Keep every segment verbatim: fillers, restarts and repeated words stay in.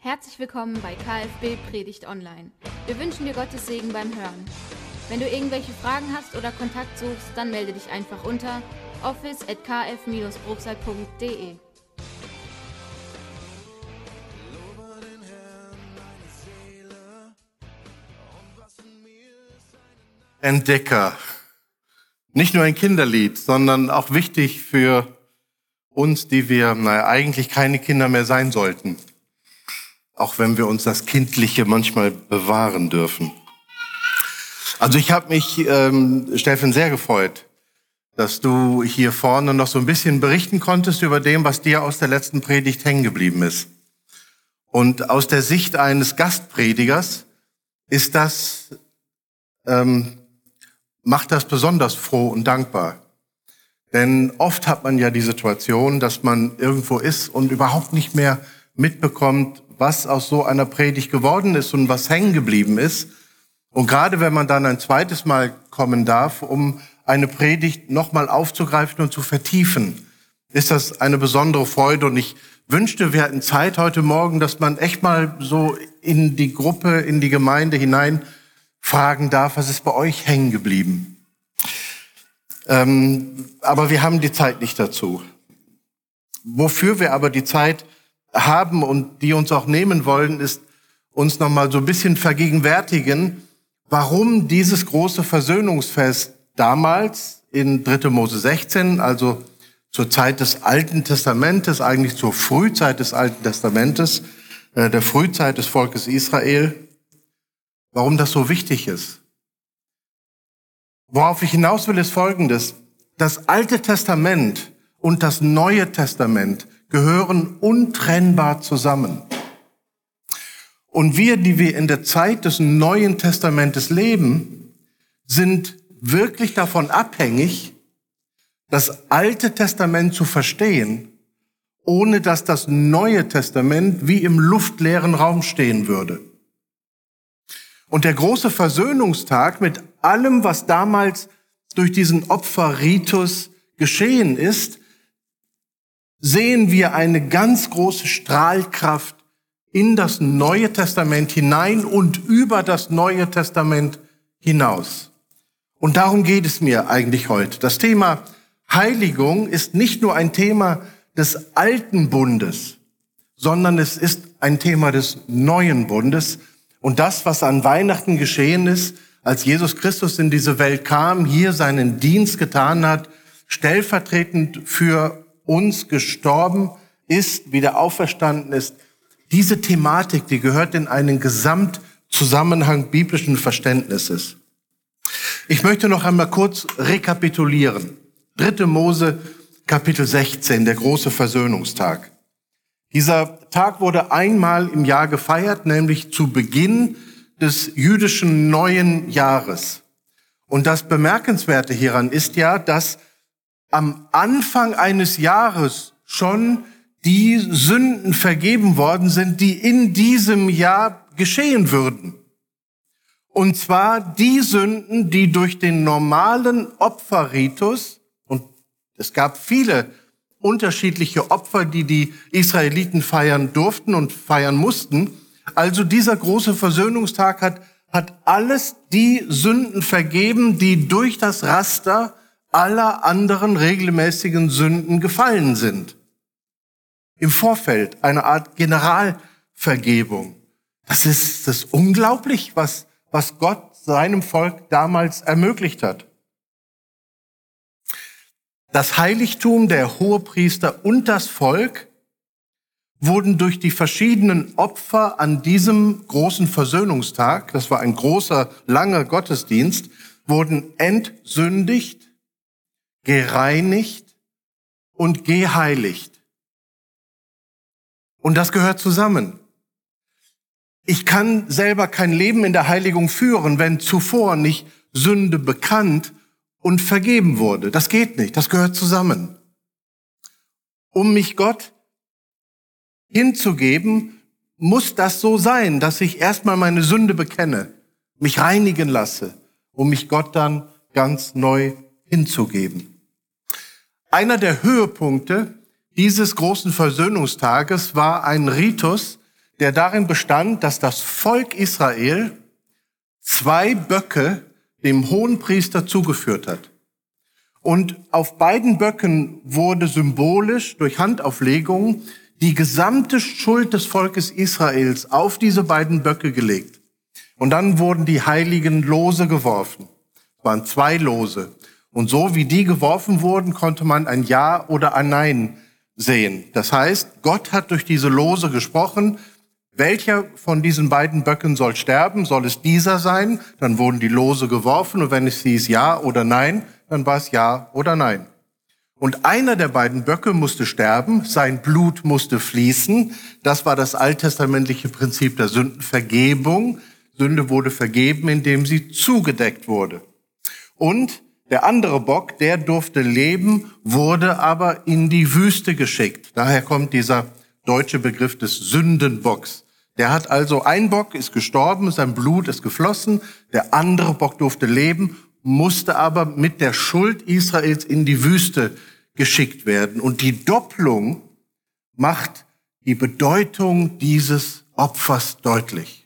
Herzlich willkommen bei K F B Predigt Online. Wir wünschen dir Gottes Segen beim Hören. Wenn du irgendwelche Fragen hast oder Kontakt suchst, dann melde dich einfach unter office at k f dash bruchsal punkt d e. Entdecker. Nicht nur ein Kinderlied, sondern auch wichtig für uns, die wir naja, eigentlich keine Kinder mehr sein sollten. Auch wenn wir uns das Kindliche manchmal bewahren dürfen. Also ich habe mich, ähm, Steffen, sehr gefreut, dass du hier vorne noch so ein bisschen berichten konntest über dem, was dir aus der letzten Predigt hängen geblieben ist. Und aus der Sicht eines Gastpredigers ist das, ähm, macht das besonders froh und dankbar. Denn oft hat man ja die Situation, dass man irgendwo ist und überhaupt nicht mehr mitbekommt, was aus so einer Predigt geworden ist und was hängen geblieben ist. Und gerade wenn man dann ein zweites Mal kommen darf, um eine Predigt nochmal aufzugreifen und zu vertiefen, ist das eine besondere Freude. Und ich wünschte, wir hatten Zeit heute Morgen, dass man echt mal so in die Gruppe, in die Gemeinde hinein fragen darf, was ist bei euch hängen geblieben? Ähm, aber wir haben die Zeit nicht dazu. Wofür wir aber die Zeit haben und die uns auch nehmen wollen, ist uns nochmal so ein bisschen vergegenwärtigen, warum dieses große Versöhnungsfest damals in dritter Mose sechzehn, also zur Zeit des Alten Testamentes, eigentlich zur Frühzeit des Alten Testamentes, äh, der Frühzeit des Volkes Israel, warum das so wichtig ist. Worauf ich hinaus will, ist Folgendes. Das Alte Testament und das Neue Testament gehören untrennbar zusammen. Und wir, die wir in der Zeit des Neuen Testamentes leben, sind wirklich davon abhängig, das Alte Testament zu verstehen, ohne dass das Neue Testament wie im luftleeren Raum stehen würde. Und der große Versöhnungstag mit allem, was damals durch diesen Opferritus geschehen ist, sehen wir eine ganz große Strahlkraft in das Neue Testament hinein und über das Neue Testament hinaus. Und darum geht es mir eigentlich heute. Das Thema Heiligung ist nicht nur ein Thema des alten Bundes, sondern es ist ein Thema des neuen Bundes. Und das, was an Weihnachten geschehen ist, als Jesus Christus in diese Welt kam, hier seinen Dienst getan hat, stellvertretend für uns gestorben ist, wieder auferstanden ist, diese Thematik, die gehört in einen Gesamtzusammenhang biblischen Verständnisses. Ich möchte noch einmal kurz rekapitulieren. dritter Mose, Kapitel sechzehn, der große Versöhnungstag. Dieser Tag wurde einmal im Jahr gefeiert, nämlich zu Beginn des jüdischen neuen Jahres. Und das Bemerkenswerte hieran ist ja, dass am Anfang eines Jahres schon die Sünden vergeben worden sind, die in diesem Jahr geschehen würden. Und zwar die Sünden, die durch den normalen Opferritus, und es gab viele unterschiedliche Opfer, die die Israeliten feiern durften und feiern mussten. Also dieser große Versöhnungstag hat, hat alles die Sünden vergeben, die durch das Raster aller anderen regelmäßigen Sünden gefallen sind. Im Vorfeld eine Art Generalvergebung. Das ist, das ist unglaublich, was, was Gott seinem Volk damals ermöglicht hat. Das Heiligtum, der Hohepriester und das Volk wurden durch die verschiedenen Opfer an diesem großen Versöhnungstag, das war ein großer, langer Gottesdienst, wurden entsündigt, gereinigt und geheiligt. Und das gehört zusammen. Ich kann selber kein Leben in der Heiligung führen, wenn zuvor nicht Sünde bekannt und vergeben wurde. Das geht nicht, das gehört zusammen. Um mich Gott hinzugeben, muss das so sein, dass ich erstmal meine Sünde bekenne, mich reinigen lasse, um mich Gott dann ganz neu hinzugeben. Einer der Höhepunkte dieses großen Versöhnungstages war ein Ritus, der darin bestand, dass das Volk Israel zwei Böcke dem Hohenpriester zugeführt hat. Und auf beiden Böcken wurde symbolisch durch Handauflegung die gesamte Schuld des Volkes Israels auf diese beiden Böcke gelegt. Und dann wurden die heiligen Lose geworfen. Es waren zwei Lose. Und so wie die geworfen wurden, konnte man ein Ja oder ein Nein sehen. Das heißt, Gott hat durch diese Lose gesprochen, welcher von diesen beiden Böcken soll sterben? Soll es dieser sein? Dann wurden die Lose geworfen und wenn es hieß Ja oder Nein, dann war es Ja oder Nein. Und einer der beiden Böcke musste sterben, sein Blut musste fließen. Das war das alttestamentliche Prinzip der Sündenvergebung. Sünde wurde vergeben, indem sie zugedeckt wurde. Und der andere Bock, der durfte leben, wurde aber in die Wüste geschickt. Daher kommt dieser deutsche Begriff des Sündenbocks. Der hat also, ein Bock ist gestorben, sein Blut ist geflossen, der andere Bock durfte leben, musste aber mit der Schuld Israels in die Wüste geschickt werden. Und die Doppelung macht die Bedeutung dieses Opfers deutlich.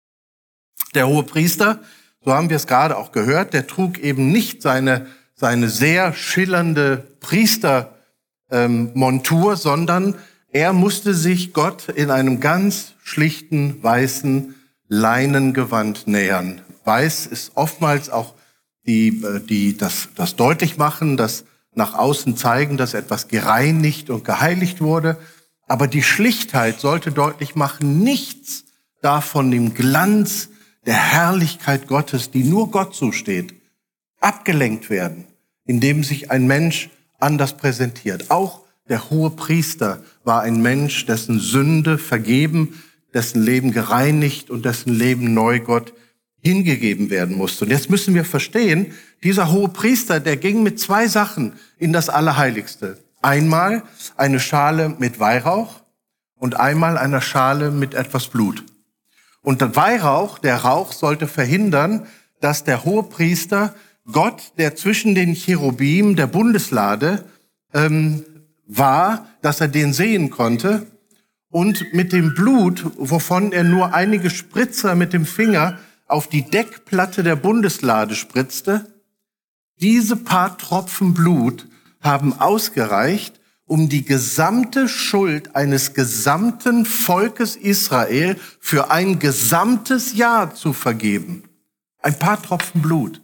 Der Hohepriester, so haben wir es gerade auch gehört, der trug eben nicht seine, seine sehr schillernde Priestermontur, ähm, sondern er musste sich Gott in einem ganz schlichten, weißen Leinengewand nähern. Weiß ist oftmals auch die, die, das, das deutlich machen, das nach außen zeigen, dass etwas gereinigt und geheiligt wurde. Aber die Schlichtheit sollte deutlich machen, nichts davon dem Glanz der Herrlichkeit Gottes, die nur Gott zusteht, abgelenkt werden, indem sich ein Mensch anders präsentiert. Auch der Hohepriester war ein Mensch, dessen Sünde vergeben, dessen Leben gereinigt und dessen Leben neu Gott hingegeben werden musste. Und jetzt müssen wir verstehen, dieser Hohepriester, der ging mit zwei Sachen in das Allerheiligste. Einmal eine Schale mit Weihrauch und einmal eine Schale mit etwas Blut. Und der Weihrauch, der Rauch, sollte verhindern, dass der Hohepriester Gott, der zwischen den Cherubim der Bundeslade ähm, war, dass er den sehen konnte, und mit dem Blut, wovon er nur einige Spritzer mit dem Finger auf die Deckplatte der Bundeslade spritzte, diese paar Tropfen Blut haben ausgereicht, um die gesamte Schuld eines gesamten Volkes Israel für ein gesamtes Jahr zu vergeben. Ein paar Tropfen Blut.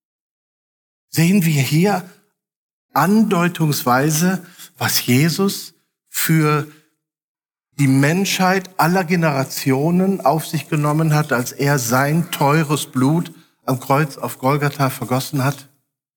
Sehen wir hier andeutungsweise, was Jesus für die Menschheit aller Generationen auf sich genommen hat, als er sein teures Blut am Kreuz auf Golgatha vergossen hat.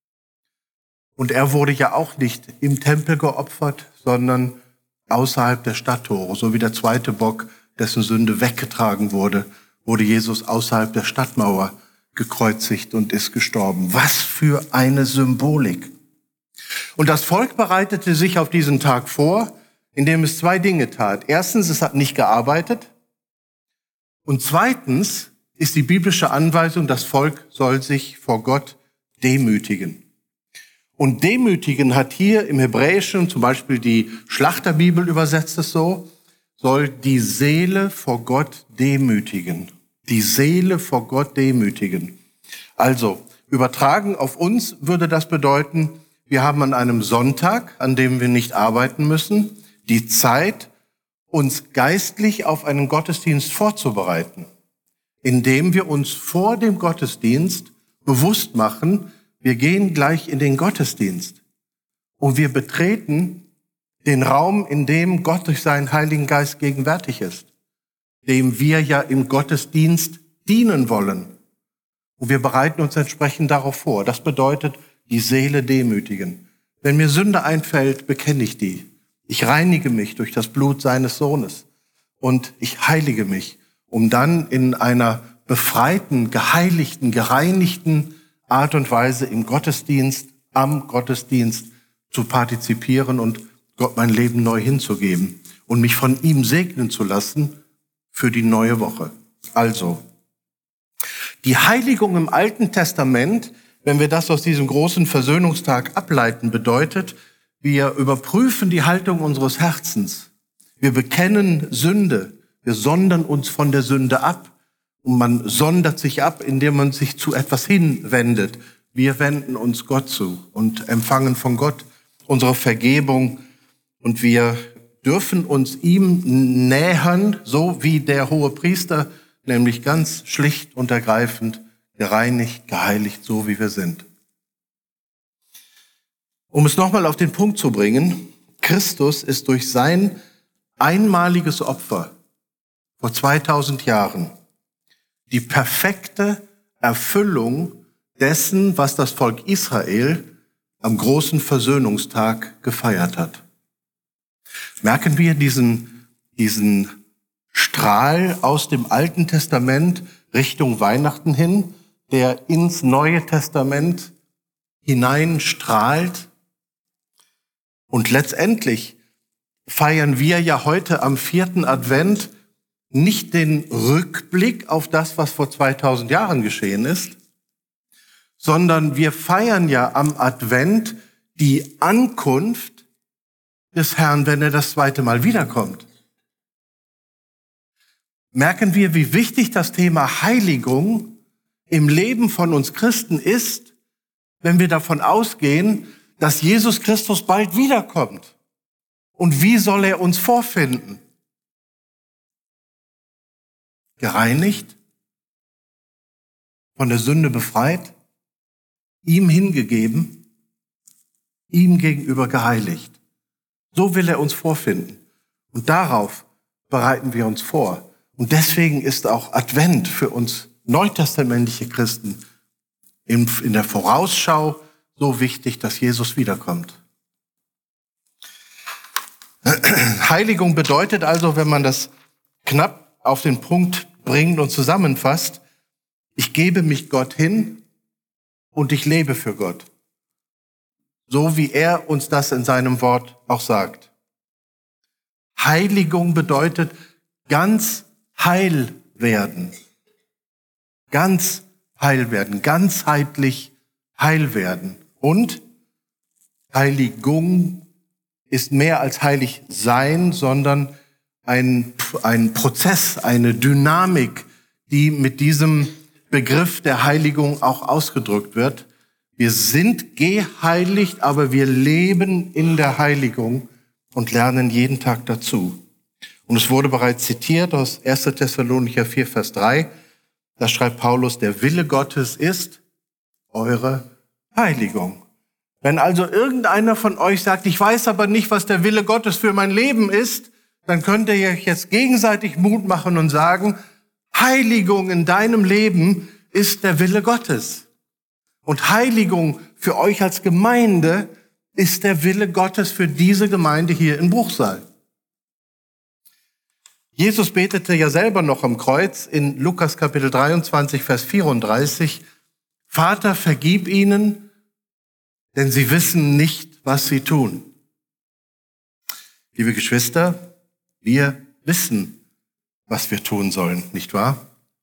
Und er wurde ja auch nicht im Tempel geopfert, sondern außerhalb der Stadttore. So wie der zweite Bock, dessen Sünde weggetragen wurde, wurde Jesus außerhalb der Stadtmauer gekreuzigt und ist gestorben. Was für eine Symbolik! Und das Volk bereitete sich auf diesen Tag vor, indem es zwei Dinge tat. Erstens, es hat nicht gearbeitet. Und zweitens ist die biblische Anweisung, das Volk soll sich vor Gott demütigen. Und demütigen hat hier im Hebräischen, zum Beispiel die Schlachterbibel übersetzt es so, soll die Seele vor Gott demütigen. Die Seele vor Gott demütigen. Also, übertragen auf uns würde das bedeuten, wir haben an einem Sonntag, an dem wir nicht arbeiten müssen, die Zeit, uns geistlich auf einen Gottesdienst vorzubereiten, indem wir uns vor dem Gottesdienst bewusst machen, wir gehen gleich in den Gottesdienst und wir betreten den Raum, in dem Gott durch seinen Heiligen Geist gegenwärtig ist, dem wir ja im Gottesdienst dienen wollen. Und wir bereiten uns entsprechend darauf vor. Das bedeutet, die Seele demütigen. Wenn mir Sünde einfällt, bekenne ich die. Ich reinige mich durch das Blut seines Sohnes und ich heilige mich, um dann in einer befreiten, geheiligten, gereinigten Art und Weise im Gottesdienst, am Gottesdienst zu partizipieren und Gott mein Leben neu hinzugeben und mich von ihm segnen zu lassen für die neue Woche. Also, die Heiligung im Alten Testament, wenn wir das aus diesem großen Versöhnungstag ableiten, bedeutet, wir überprüfen die Haltung unseres Herzens. Wir bekennen Sünde. Wir sondern uns von der Sünde ab. Und man sondert sich ab, indem man sich zu etwas hinwendet. Wir wenden uns Gott zu und empfangen von Gott unsere Vergebung. Und wir dürfen uns ihm nähern, so wie der Hohepriester, nämlich ganz schlicht und ergreifend, gereinigt, geheiligt, so wie wir sind. Um es nochmal auf den Punkt zu bringen, Christus ist durch sein einmaliges Opfer vor zweitausend Jahren die perfekte Erfüllung dessen, was das Volk Israel am großen Versöhnungstag gefeiert hat. Merken wir diesen, diesen Strahl aus dem Alten Testament Richtung Weihnachten hin, der ins Neue Testament hineinstrahlt? Und letztendlich feiern wir ja heute am vierten Advent nicht den Rückblick auf das, was vor zweitausend Jahren geschehen ist, sondern wir feiern ja am Advent die Ankunft des Herrn, wenn er das zweite Mal wiederkommt. Merken wir, wie wichtig das Thema Heiligung im Leben von uns Christen ist, wenn wir davon ausgehen, dass Jesus Christus bald wiederkommt. Und wie soll er uns vorfinden? Gereinigt, von der Sünde befreit, ihm hingegeben, ihm gegenüber geheiligt. So will er uns vorfinden. Und darauf bereiten wir uns vor. Und deswegen ist auch Advent für uns neutestamentliche Christen in, in der Vorausschau so wichtig, dass Jesus wiederkommt. Heiligung bedeutet also, wenn man das knapp auf den Punkt bringt und zusammenfasst, ich gebe mich Gott hin und ich lebe für Gott. So wie er uns das in seinem Wort auch sagt. Heiligung bedeutet ganz heil werden. Ganz heil werden, ganzheitlich heil werden. Und Heiligung ist mehr als heilig sein, sondern ein, ein Prozess, eine Dynamik, die mit diesem Begriff der Heiligung auch ausgedrückt wird. Wir sind geheiligt, aber wir leben in der Heiligung und lernen jeden Tag dazu. Und es wurde bereits zitiert aus erster Thessalonicher vier, Vers drei. Da schreibt Paulus, der Wille Gottes ist eure Heiligung. Wenn also irgendeiner von euch sagt, ich weiß aber nicht, was der Wille Gottes für mein Leben ist, dann könnt ihr euch jetzt gegenseitig Mut machen und sagen, Heiligung in deinem Leben ist der Wille Gottes. Und Heiligung für euch als Gemeinde ist der Wille Gottes für diese Gemeinde hier in Bruchsal. Jesus betete ja selber noch am Kreuz in Lukas Kapitel dreiundzwanzig, Vers vierunddreißig, Vater, vergib ihnen, denn sie wissen nicht, was sie tun. Liebe Geschwister, wir wissen, was wir tun sollen, nicht wahr?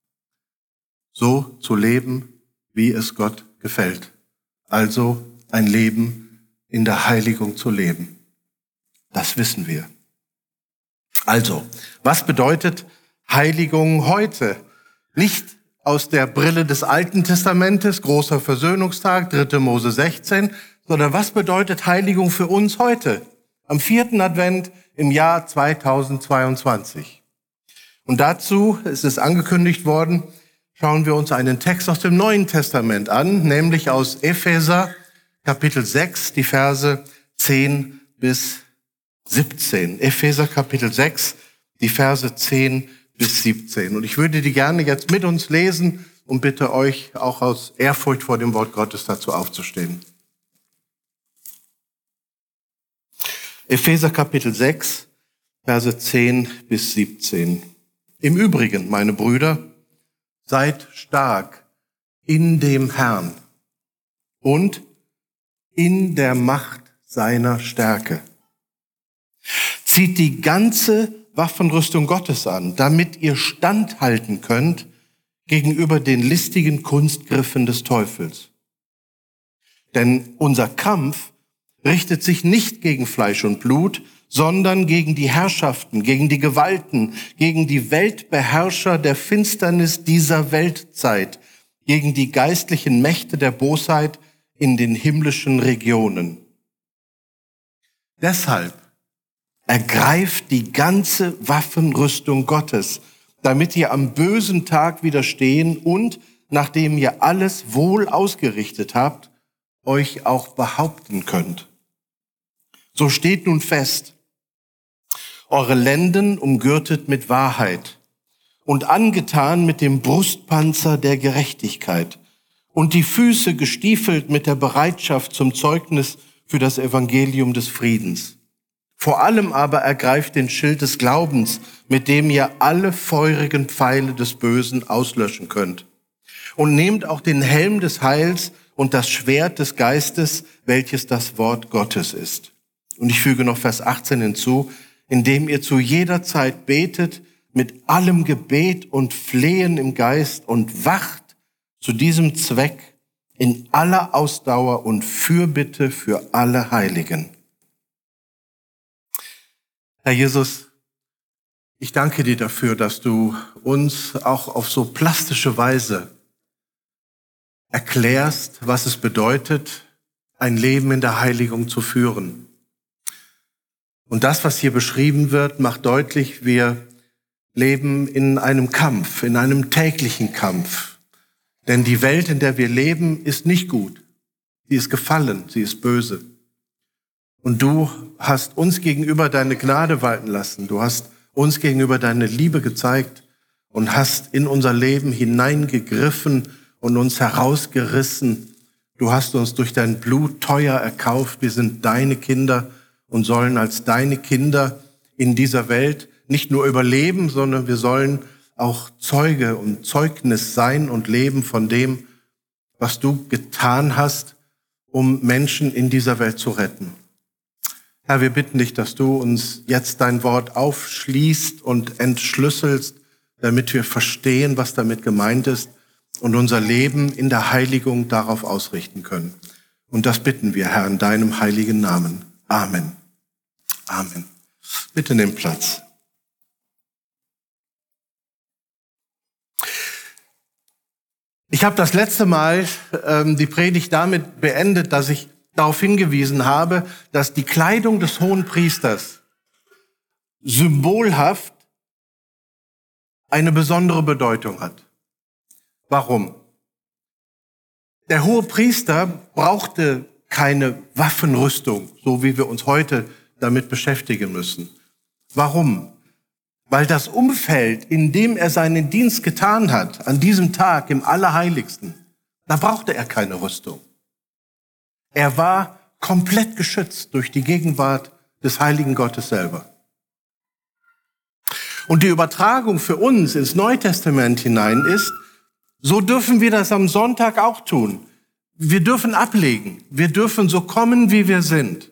So zu leben, wie es Gott gefällt. Also ein Leben in der Heiligung zu leben. Das wissen wir. Also, was bedeutet Heiligung heute? Nicht aus der Brille des Alten Testamentes, großer Versöhnungstag, dritter Mose sechzehn, sondern was bedeutet Heiligung für uns heute? Am vierten Advent im Jahr zweitausendzweiundzwanzig. Und dazu ist es angekündigt worden, schauen wir uns einen Text aus dem Neuen Testament an, nämlich aus Epheser Kapitel sechs, die Verse zehn bis siebzehn. Epheser Kapitel sechs, die Verse zehn bis siebzehn. Und ich würde die gerne jetzt mit uns lesen und bitte euch auch aus Ehrfurcht vor dem Wort Gottes dazu aufzustehen. Epheser Kapitel sechs, Verse zehn bis siebzehn. Im Übrigen, meine Brüder, seid stark in dem Herrn und in der Macht seiner Stärke. Zieht die ganze Waffenrüstung Gottes an, damit ihr standhalten könnt gegenüber den listigen Kunstgriffen des Teufels. Denn unser Kampf richtet sich nicht gegen Fleisch und Blut, sondern gegen die Herrschaften, gegen die Gewalten, gegen die Weltbeherrscher der Finsternis dieser Weltzeit, gegen die geistlichen Mächte der Bosheit in den himmlischen Regionen. Deshalb ergreift die ganze Waffenrüstung Gottes, damit ihr am bösen Tag widerstehen und, nachdem ihr alles wohl ausgerichtet habt, euch auch behaupten könnt. So steht nun fest: Eure Lenden umgürtet mit Wahrheit und angetan mit dem Brustpanzer der Gerechtigkeit und die Füße gestiefelt mit der Bereitschaft zum Zeugnis für das Evangelium des Friedens. Vor allem aber ergreift den Schild des Glaubens, mit dem ihr alle feurigen Pfeile des Bösen auslöschen könnt. Und nehmt auch den Helm des Heils und das Schwert des Geistes, welches das Wort Gottes ist. Und ich füge noch Vers achtzehn hinzu: indem ihr zu jeder Zeit betet, mit allem Gebet und Flehen im Geist und wacht zu diesem Zweck in aller Ausdauer und Fürbitte für alle Heiligen. Herr Jesus, ich danke dir dafür, dass du uns auch auf so plastische Weise erklärst, was es bedeutet, ein Leben in der Heiligung zu führen. Und das, was hier beschrieben wird, macht deutlich, wir leben in einem Kampf, in einem täglichen Kampf. Denn die Welt, in der wir leben, ist nicht gut. Sie ist gefallen, sie ist böse. Und du hast uns gegenüber deine Gnade walten lassen. Du hast uns gegenüber deine Liebe gezeigt und hast in unser Leben hineingegriffen und uns herausgerissen. Du hast uns durch dein Blut teuer erkauft. Wir sind deine Kinder und sollen als deine Kinder in dieser Welt nicht nur überleben, sondern wir sollen auch Zeuge und Zeugnis sein und leben von dem, was du getan hast, um Menschen in dieser Welt zu retten. Herr, wir bitten dich, dass du uns jetzt dein Wort aufschließt und entschlüsselst, damit wir verstehen, was damit gemeint ist und unser Leben in der Heiligung darauf ausrichten können. Und das bitten wir, Herr, in deinem heiligen Namen. Amen. Amen. Bitte nimm Platz. Ich habe das letzte Mal ähm, die Predigt damit beendet, dass ich darauf hingewiesen habe, dass die Kleidung des Hohenpriesters symbolhaft eine besondere Bedeutung hat. Warum? Der Hohepriester brauchte keine Waffenrüstung, so wie wir uns heute damit beschäftigen müssen. Warum? Weil das Umfeld, in dem er seinen Dienst getan hat, an diesem Tag im Allerheiligsten, da brauchte er keine Rüstung. Er war komplett geschützt durch die Gegenwart des heiligen Gottes selber. Und die Übertragung für uns ins Neue Testament hinein ist, so dürfen wir das am Sonntag auch tun. Wir dürfen ablegen. Wir dürfen so kommen, wie wir sind,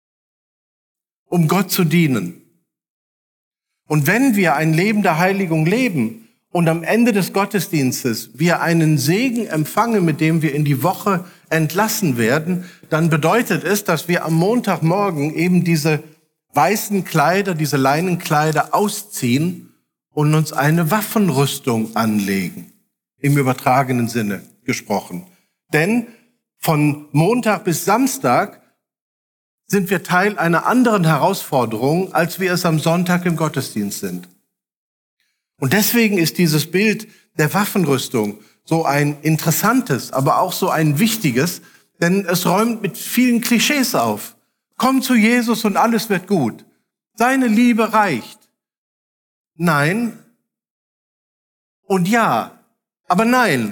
um Gott zu dienen. Und wenn wir ein Leben der Heiligung leben und am Ende des Gottesdienstes wir einen Segen empfangen, mit dem wir in die Woche entlassen werden, dann bedeutet es, dass wir am Montagmorgen eben diese weißen Kleider, diese Leinenkleider ausziehen und uns eine Waffenrüstung anlegen, im übertragenen Sinne gesprochen. Denn von Montag bis Samstag sind wir Teil einer anderen Herausforderung, als wir es am Sonntag im Gottesdienst sind. Und deswegen ist dieses Bild der Waffenrüstung so ein interessantes, aber auch so ein wichtiges, denn es räumt mit vielen Klischees auf. Komm zu Jesus und alles wird gut. Seine Liebe reicht. Nein und ja, aber nein.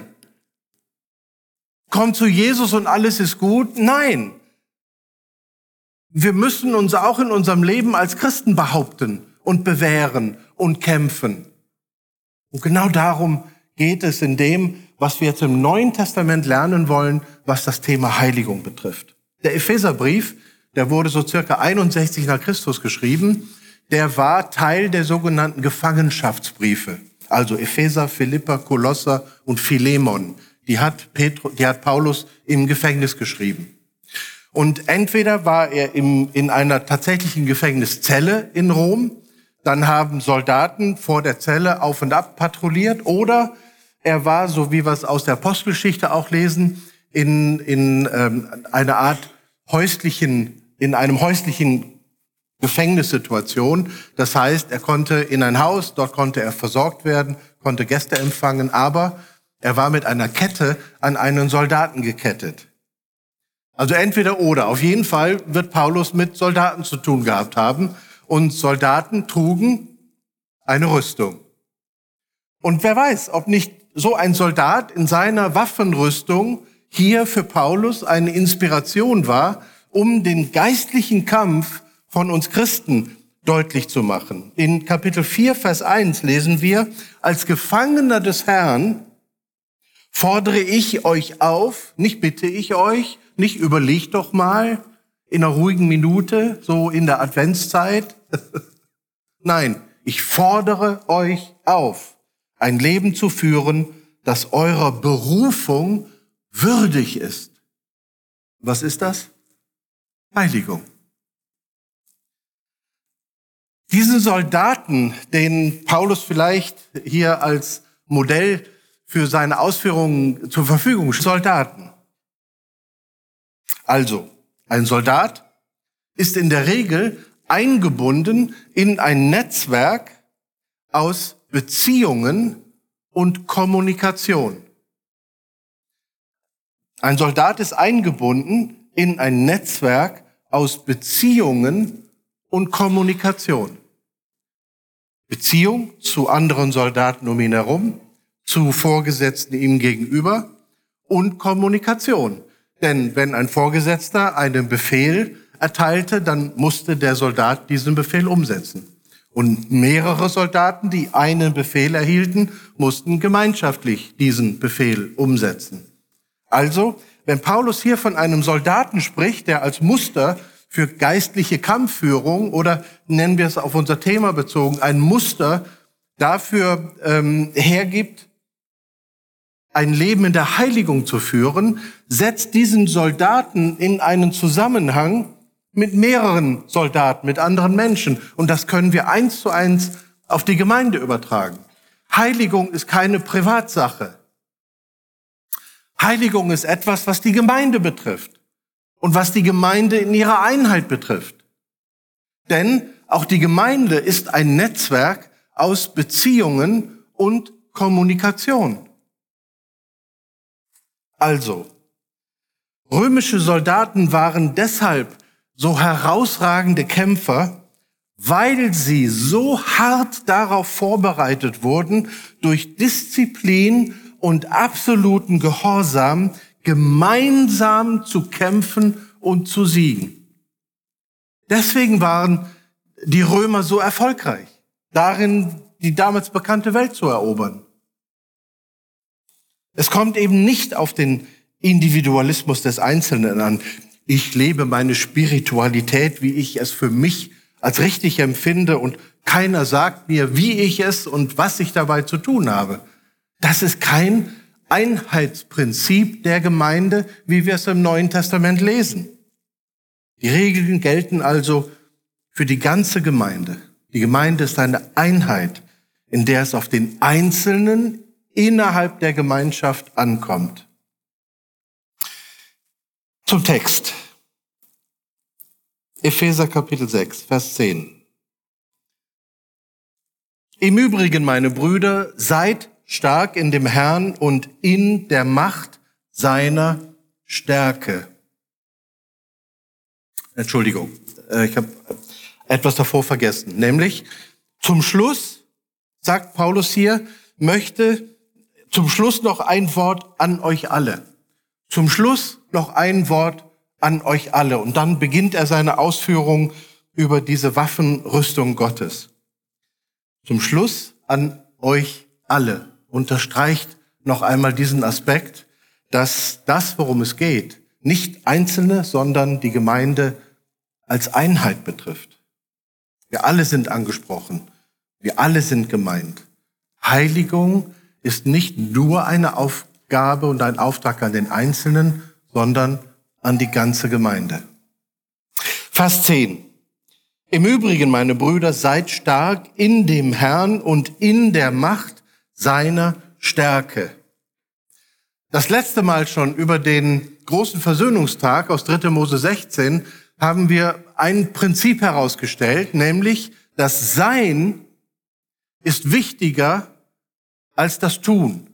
Komm zu Jesus und alles ist gut. Nein. Wir müssen uns auch in unserem Leben als Christen behaupten und bewähren und kämpfen. Und genau darum geht es in dem, was wir jetzt im Neuen Testament lernen wollen, was das Thema Heiligung betrifft. Der Epheserbrief, der wurde so circa einundsechzig nach Christus geschrieben, der war Teil der sogenannten Gefangenschaftsbriefe. Also Epheser, Philipper, Kolosser und Philemon. Die hat, Petru, die hat Paulus im Gefängnis geschrieben. Und entweder war er im, in einer tatsächlichen Gefängniszelle in Rom, dann haben Soldaten vor der Zelle auf und ab patrouilliert, oder er war, so wie wir es aus der Apostelgeschichte auch lesen, in, in ähm, einer Art häuslichen, in einem häuslichen Gefängnissituation. Das heißt, er konnte in ein Haus, dort konnte er versorgt werden, konnte Gäste empfangen, aber er war mit einer Kette an einen Soldaten gekettet. Also entweder oder. Auf jeden Fall wird Paulus mit Soldaten zu tun gehabt haben. Und Soldaten trugen eine Rüstung. Und wer weiß, ob nicht so ein Soldat in seiner Waffenrüstung hier für Paulus eine Inspiration war, um den geistlichen Kampf von uns Christen deutlich zu machen. In Kapitel vier, Vers eins lesen wir: Als Gefangener des Herrn fordere ich euch auf, nicht bitte ich euch, nicht überlegt doch mal in einer ruhigen Minute, so in der Adventszeit. Nein, ich fordere euch auf, ein Leben zu führen, das eurer Berufung würdig ist. Was ist das? Heiligung. Diesen Soldaten, den Paulus vielleicht hier als Modell für seine Ausführungen zur Verfügung stellt, Soldaten. Also, ein Soldat ist in der Regel eingebunden in ein Netzwerk aus Beziehungen und Kommunikation. Ein Soldat ist eingebunden in ein Netzwerk aus Beziehungen und Kommunikation. Beziehung zu anderen Soldaten um ihn herum, zu Vorgesetzten ihm gegenüber und Kommunikation. Denn wenn ein Vorgesetzter einen Befehl erteilte, dann musste der Soldat diesen Befehl umsetzen. Und mehrere Soldaten, die einen Befehl erhielten, mussten gemeinschaftlich diesen Befehl umsetzen. Also, wenn Paulus hier von einem Soldaten spricht, der als Muster für geistliche Kampfführung, oder nennen wir es auf unser Thema bezogen, ein Muster dafür ähm, hergibt, ein Leben in der Heiligung zu führen, setzt diesen Soldaten in einen Zusammenhang mit mehreren Soldaten, mit anderen Menschen. Und das können wir eins zu eins auf die Gemeinde übertragen. Heiligung ist keine Privatsache. Heiligung ist etwas, was die Gemeinde betrifft und was die Gemeinde in ihrer Einheit betrifft. Denn auch die Gemeinde ist ein Netzwerk aus Beziehungen und Kommunikation. Also, römische Soldaten waren deshalb so herausragende Kämpfer, weil sie so hart darauf vorbereitet wurden, durch Disziplin und absoluten Gehorsam gemeinsam zu kämpfen und zu siegen. Deswegen waren die Römer so erfolgreich, darin die damals bekannte Welt zu erobern. Es kommt eben nicht auf den Individualismus des Einzelnen an. Ich lebe meine Spiritualität, wie ich es für mich als richtig empfinde, und keiner sagt mir, wie ich es und was ich dabei zu tun habe. Das ist kein Einheitsprinzip der Gemeinde, wie wir es im Neuen Testament lesen. Die Regeln gelten also für die ganze Gemeinde. Die Gemeinde ist eine Einheit, in der es auf den Einzelnen innerhalb der Gemeinschaft ankommt. Zum Text. Epheser Kapitel sechs, Vers zehn. Im Übrigen, meine Brüder, seid stark in dem Herrn und in der Macht seiner Stärke. Entschuldigung, ich habe etwas davor vergessen. Nämlich zum Schluss, sagt Paulus hier, möchte zum Schluss noch ein Wort an euch alle. Zum Schluss noch ein Wort an euch alle. Und dann beginnt er seine Ausführung über diese Waffenrüstung Gottes. Zum Schluss an euch alle. Unterstreicht noch einmal diesen Aspekt, dass das, worum es geht, nicht Einzelne, sondern die Gemeinde als Einheit betrifft. Wir alle sind angesprochen. Wir alle sind gemeint. Heiligung ist nicht nur eine Aufgabe und ein Auftrag an den Einzelnen, sondern an die ganze Gemeinde. Vers zehn. Im Übrigen, meine Brüder, seid stark in dem Herrn und in der Macht seiner Stärke. Das letzte Mal schon über den großen Versöhnungstag aus dritter Mose sechzehn haben wir ein Prinzip herausgestellt, nämlich das Sein ist wichtiger als das Tun.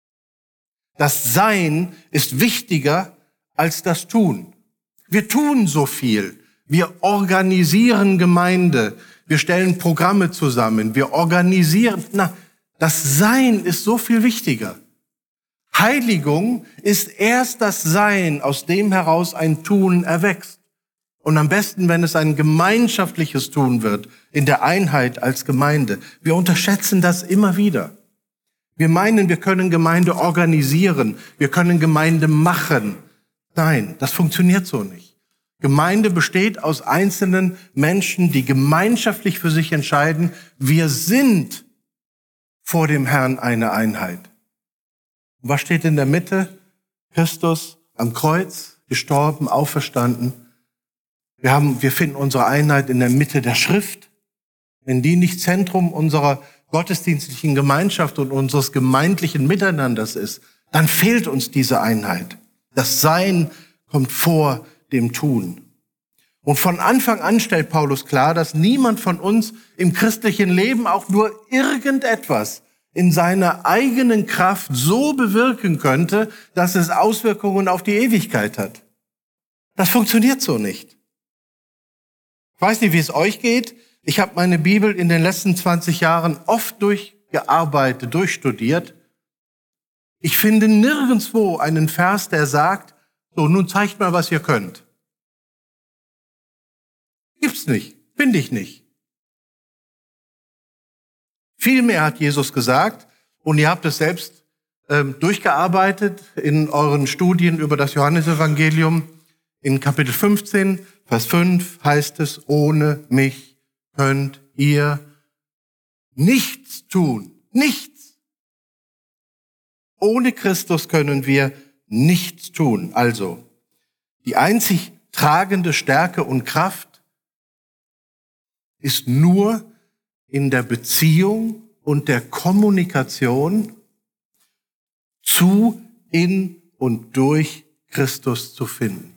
Das Sein ist wichtiger als das Tun. Wir tun so viel. Wir organisieren Gemeinde. Wir stellen Programme zusammen. Wir organisieren. Na, das Sein ist so viel wichtiger. Heiligung ist erst das Sein, aus dem heraus ein Tun erwächst. Und am besten, wenn es ein gemeinschaftliches Tun wird, in der Einheit als Gemeinde. Wir unterschätzen das immer wieder. Wir meinen, wir können Gemeinde organisieren, wir können Gemeinde machen. Nein, das funktioniert so nicht. Gemeinde besteht aus einzelnen Menschen, die gemeinschaftlich für sich entscheiden, wir sind vor dem Herrn eine Einheit. Und was steht in der Mitte? Christus am Kreuz, gestorben, auferstanden. Wir haben, wir finden unsere Einheit in der Mitte der Schrift. Wenn die nicht Zentrum unserer gottesdienstlichen Gemeinschaft und unseres gemeindlichen Miteinanders ist, dann fehlt uns diese Einheit. Das Sein kommt vor dem Tun. Und von Anfang an stellt Paulus klar, dass niemand von uns im christlichen Leben auch nur irgendetwas in seiner eigenen Kraft so bewirken könnte, dass es Auswirkungen auf die Ewigkeit hat. Das funktioniert so nicht. Ich weiß nicht, wie es euch geht. Ich habe meine Bibel in den letzten zwanzig Jahren oft durchgearbeitet, durchstudiert. Ich finde nirgendwo einen Vers, der sagt, so, nun zeigt mal, was ihr könnt. Gibt's nicht, finde ich nicht. Vielmehr hat Jesus gesagt, und ihr habt es selbst ähm, durchgearbeitet in euren Studien über das Johannesevangelium, in Kapitel fünfzehn, Vers fünf heißt es, ohne mich könnt ihr nichts tun. Nichts. Ohne Christus können wir nichts tun. Also, die einzig tragende Stärke und Kraft ist nur in der Beziehung und der Kommunikation zu, in und durch Christus zu finden.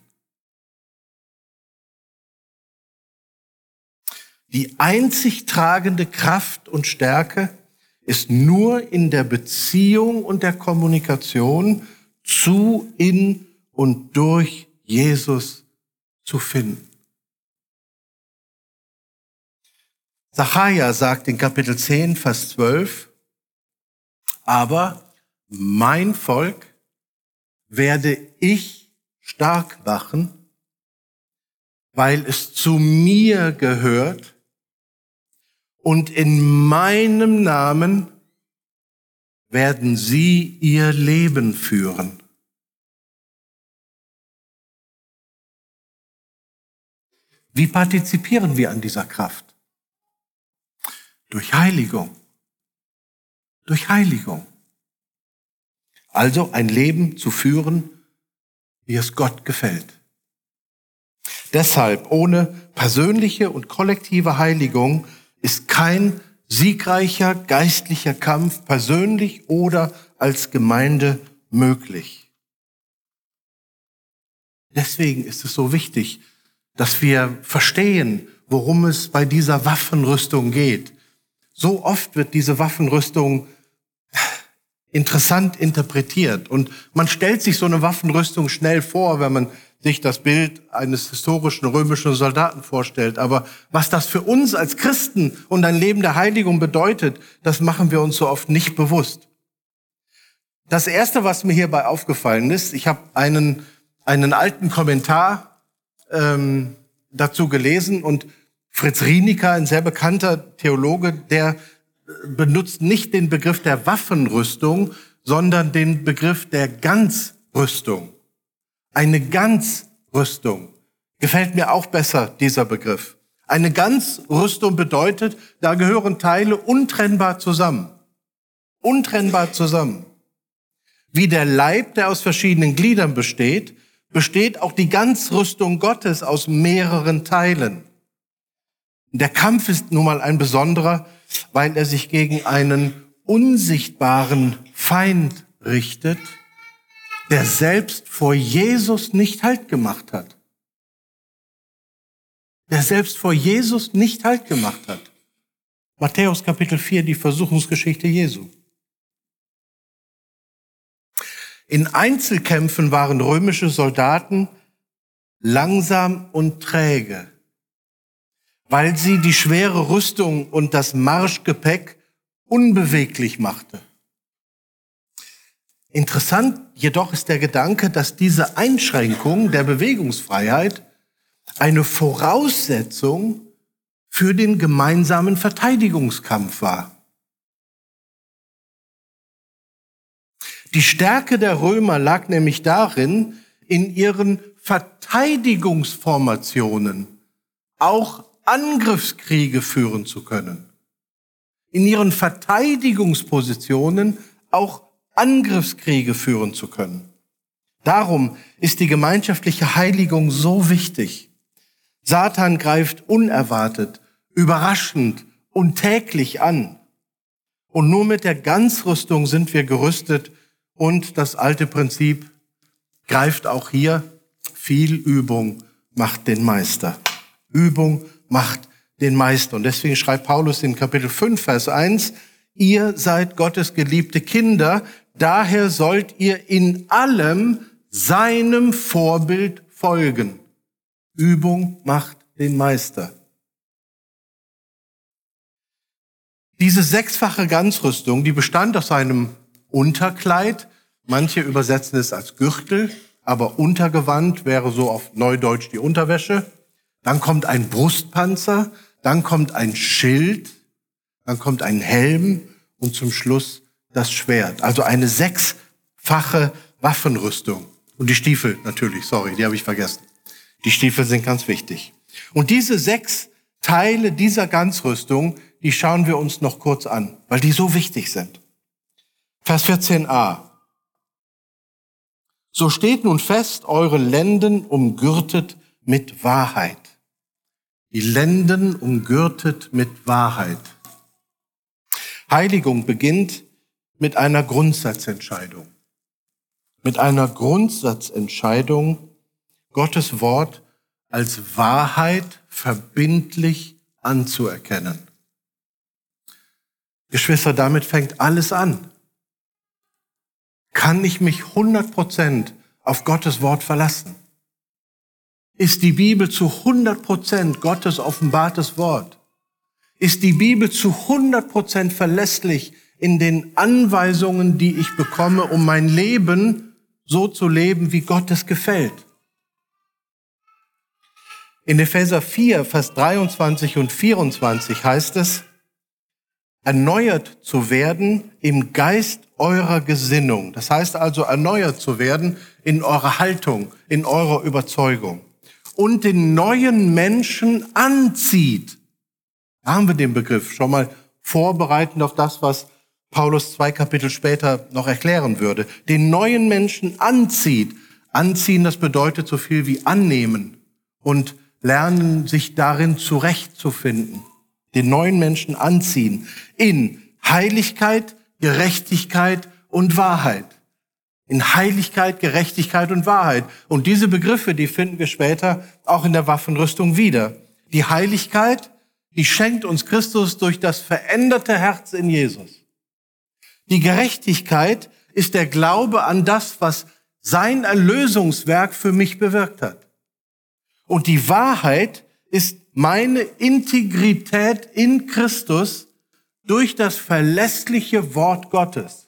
Die einzig tragende Kraft und Stärke ist nur in der Beziehung und der Kommunikation zu, in und durch Jesus zu finden. Sacharja sagt in Kapitel zehn, Vers zwölf, aber mein Volk werde ich stark machen, weil es zu mir gehört und in meinem Namen werden sie ihr Leben führen. Wie partizipieren wir an dieser Kraft? Durch Heiligung. Durch Heiligung. Also ein Leben zu führen, wie es Gott gefällt. Deshalb, ohne persönliche und kollektive Heiligung ist kein siegreicher geistlicher Kampf persönlich oder als Gemeinde möglich. Deswegen ist es so wichtig, dass wir verstehen, worum es bei dieser Waffenrüstung geht. So oft wird diese Waffenrüstung interessant interpretiert und man stellt sich so eine Waffenrüstung schnell vor, wenn man sich das Bild eines historischen römischen Soldaten vorstellt. Aber was das für uns als Christen und ein Leben der Heiligung bedeutet, das machen wir uns so oft nicht bewusst. Das Erste, was mir hierbei aufgefallen ist, ich habe einen, einen alten Kommentar ähm, dazu gelesen und Fritz Rienecker, ein sehr bekannter Theologe, der benutzt nicht den Begriff der Waffenrüstung, sondern den Begriff der Ganzrüstung. Eine Ganzrüstung. Gefällt mir auch besser, dieser Begriff. Eine Ganzrüstung bedeutet, da gehören Teile untrennbar zusammen. Untrennbar zusammen. Wie der Leib, der aus verschiedenen Gliedern besteht, besteht auch die Ganzrüstung Gottes aus mehreren Teilen. Der Kampf ist nun mal ein besonderer, weil er sich gegen einen unsichtbaren Feind richtet, der selbst vor Jesus nicht Halt gemacht hat. Der selbst vor Jesus nicht Halt gemacht hat. Matthäus Kapitel vier, die Versuchungsgeschichte Jesu. In Einzelkämpfen waren römische Soldaten langsam und träge, weil sie die schwere Rüstung und das Marschgepäck unbeweglich machte. Interessant jedoch ist der Gedanke, dass diese Einschränkung der Bewegungsfreiheit eine Voraussetzung für den gemeinsamen Verteidigungskampf war. Die Stärke der Römer lag nämlich darin, in ihren Verteidigungsformationen auch Angriffskriege führen zu können. In ihren Verteidigungspositionen auch Angriffskriege führen zu können. Darum ist die gemeinschaftliche Heiligung so wichtig. Satan greift unerwartet, überraschend und täglich an. Und nur mit der Ganzrüstung sind wir gerüstet. Und das alte Prinzip greift auch hier: viel Übung macht den Meister. Übung macht den Meister. Und deswegen schreibt Paulus in Kapitel fünf, Vers eins, ihr seid Gottes geliebte Kinder, daher sollt ihr in allem seinem Vorbild folgen. Übung macht den Meister. Diese sechsfache Ganzrüstung, die bestand aus einem Unterkleid, manche übersetzen es als Gürtel, aber Untergewand wäre so auf Neudeutsch die Unterwäsche. Dann kommt ein Brustpanzer, dann kommt ein Schild, dann kommt ein Helm und zum Schluss das Schwert. Also eine sechsfache Waffenrüstung. Und die Stiefel natürlich, sorry, die habe ich vergessen. Die Stiefel sind ganz wichtig. Und diese sechs Teile dieser Ganzrüstung, die schauen wir uns noch kurz an, weil die so wichtig sind. Vers vierzehn a. So steht nun fest, eure Lenden umgürtet mit Wahrheit. Die Lenden umgürtet mit Wahrheit. Heiligung beginnt mit einer Grundsatzentscheidung. Mit einer Grundsatzentscheidung, Gottes Wort als Wahrheit verbindlich anzuerkennen. Geschwister, damit fängt alles an. Kann ich mich hundert Prozent auf Gottes Wort verlassen? Ist die Bibel zu hundert Prozent Gottes offenbartes Wort? Ist die Bibel zu hundert Prozent verlässlich in den Anweisungen, die ich bekomme, um mein Leben so zu leben, wie Gott es gefällt? In Epheser vier, Vers dreiundzwanzig und vierundzwanzig heißt es, erneuert zu werden im Geist eurer Gesinnung. Das heißt also, erneuert zu werden in eurer Haltung, in eurer Überzeugung. Und den neuen Menschen anzieht. Da haben wir den Begriff schon mal vorbereitend auf das, was Paulus zwei Kapitel später noch erklären würde. Den neuen Menschen anzieht. Anziehen, das bedeutet so viel wie annehmen und lernen, sich darin zurechtzufinden. Den neuen Menschen anziehen in Heiligkeit, Gerechtigkeit und Wahrheit. In Heiligkeit, Gerechtigkeit und Wahrheit. Und diese Begriffe, die finden wir später auch in der Waffenrüstung wieder. Die Heiligkeit, die schenkt uns Christus durch das veränderte Herz in Jesus. Die Gerechtigkeit ist der Glaube an das, was sein Erlösungswerk für mich bewirkt hat. Und die Wahrheit ist meine Integrität in Christus durch das verlässliche Wort Gottes.